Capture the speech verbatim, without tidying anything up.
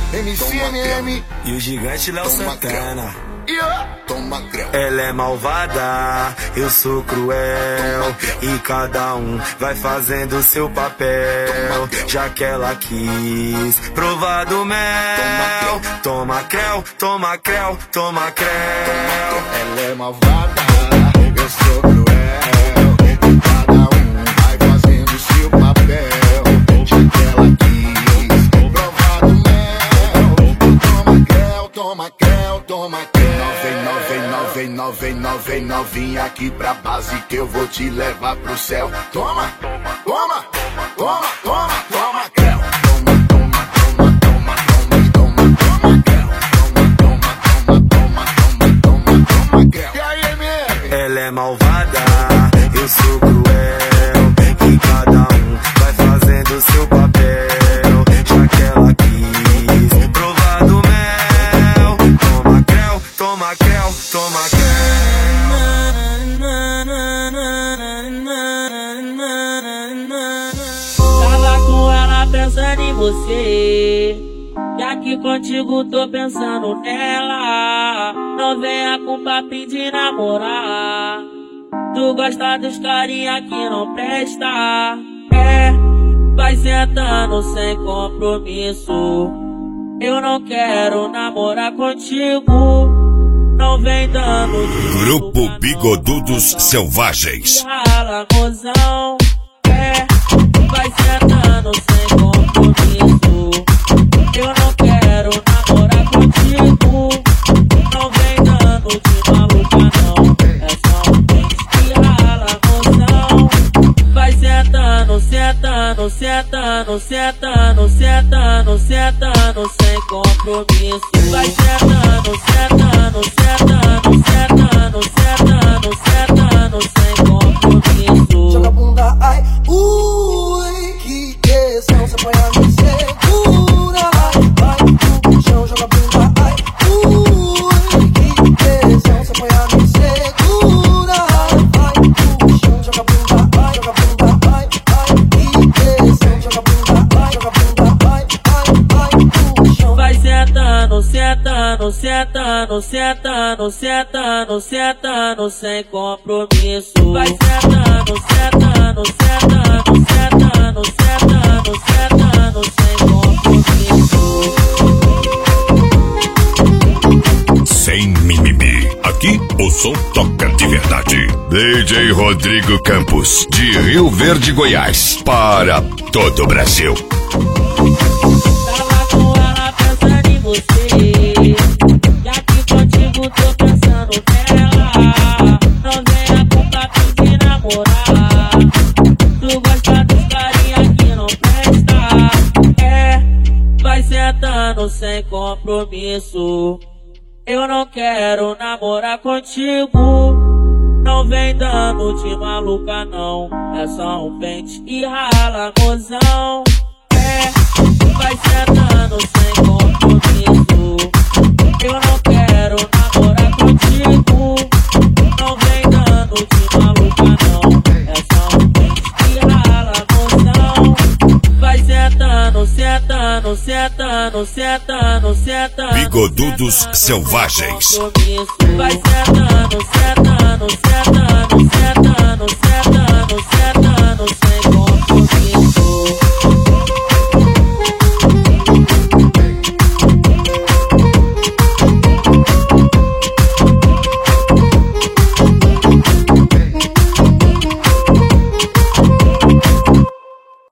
M C M M e o gigante Léo Santana. Toma creu. Ela é malvada, eu sou cruel, e cada um vai fazendo seu papel. Já que ela quis provar do mel, toma creu, toma creu, toma creu. Ela é malvada, eu sou cruel, e cada um vai fazendo seu papel. Já que ela quis provar do mel, toma creu, toma creu, toma creu. Vem, vem, vem, vem novinha aqui pra base que eu vou te levar pro céu. Toma, toma, toma, toma, toma, toma, creu. Toma, toma, toma, toma, toma, toma, toma, creu. Toma, toma, toma, toma, toma, toma, creu. E aí, M M? Ela é malvada, eu sou cruel, e cada um vai fazendo seu papel. Já que ela quis provar do mel, toma creu, toma creu, toma creu. Tava com ela pensando em você, e aqui contigo tô pensando nela. Não venha com papinho de namorar, tu gosta dos carinha que não presta. É, vai sentando sem compromisso, eu não quero namorar contigo. Não vem dando de Grupo Bigodudos Selvagens. Rala, mozão. É, vai sentando sem compromisso, eu não quero namorar contigo. Não vem dando de maluca não, é só um pente que rala, mozão. Vai sentando, sentando, sentando, sentando, sentando, sentando sem compromisso. Vai sentando, sentando, sentando, sentando, sentando, sentando sem compromisso. Joga a bunda, ai, ui, que questão, você põe a me segura, ai, vai no chão, joga a bunda, ai, ui, que questão, você põe a me segura, ai, vai no chão, joga a bunda, ai, joga a bunda, ai, ai, que questão, joga a bunda, ai, joga a bunda, ai, ai, ai, no chão. Vai sentando, sentando, sentando, sentando, sentando, sentando sem compromisso. Vai sentando, sentando, sentando, sentando, sentando, sentando sem compromisso. Sem mimimi, aqui o som toca de verdade. D J Rodrigo Campos, de Rio Verde, Goiás, para todo o Brasil. Tava com ela pensando em você, e aqui contigo tô pensando nela. Não venha com papinho de namorar, tu gosta dos carinha que não presta. É, vai sentando sem compromisso, eu não quero namorar contigo. Não vem dando de maluca não, é só um pente e rala, mozão. É, vai sentando sem compromisso, eu não quero namorar contigo. Não vem dando de maluca não, é só um pente e rala, mozão. Vai sentando, sentando, sentando, sentando, sentando. Bigodudos Selvagens. Vai sentando, sentando, sentando, sentando, sentando.